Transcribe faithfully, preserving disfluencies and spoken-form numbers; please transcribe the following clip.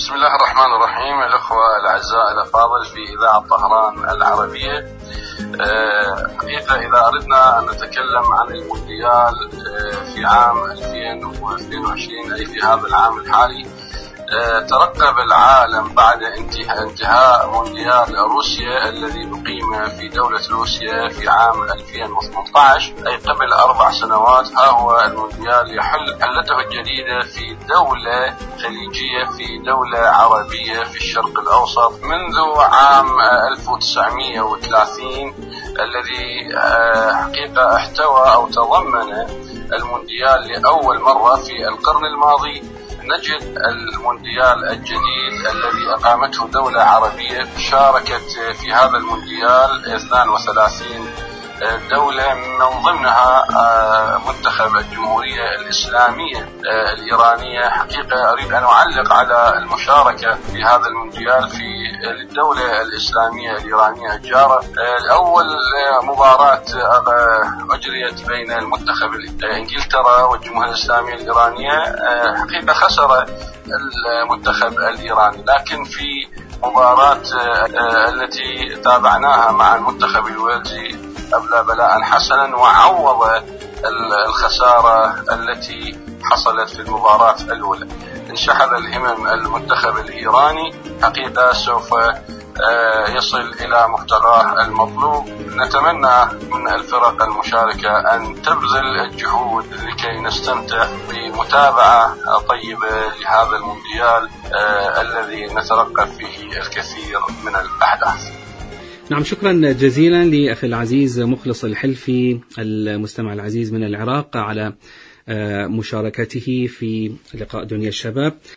بسم الله الرحمن الرحيم. الأخوة الأعزاء الأفاضل في إذاعة طهران العربية، حقيقة إذا أردنا أن نتكلم عن المونديال في عام ألفين واثنين وعشرين أي في هذا العام الحالي، ترقب العالم بعد انتهاء مونديال روسيا الذي أقيم في دولة روسيا في عام ألفين وثمانية عشر أي قبل أربع سنوات. ها هو المونديال يحل حلته الجديدة في دولة خليجية، في دولة عربية في الشرق الأوسط منذ عام ألف وتسعمئة وثلاثين، الذي حقيقة احتوى أو تضمن المونديال لأول مرة في القرن الماضي. نجد المونديال الجديد الذي أقامته دولة عربية، شاركت في هذا المونديال اثنين وثلاثين دولة من ضمنها منتخب الجمهورية الإسلامية الإيرانية. حقيقة أريد أن أعلق على المشاركة في هذا المونديال في الدولة الإسلامية الإيرانية الجارة. أول مباراة أجريت بين المنتخب إنجلترا والجمهورية الإسلامية الإيرانية، حقيقة خسر المنتخب الإيراني، لكن في مباراة التي تابعناها مع المنتخب الويلزي أبلى بلاء حسنا وعوض الخسارة التي حصلت في المباراة الأولى. انشحذ الهمم المنتخب الإيراني، حقيقة سوف يصل إلى مبتغاه المطلوب. نتمنى من الفرق المشاركة أن تبذل الجهود لكي نستمتع بمتابعة طيبة لهذا المونديال الذي نترقب فيه الكثير من الأحداث. نعم، شكرا جزيلا لأخي العزيز مخلص الحلفي المستمع العزيز من العراق على مشاركته في لقاء دنيا الشباب.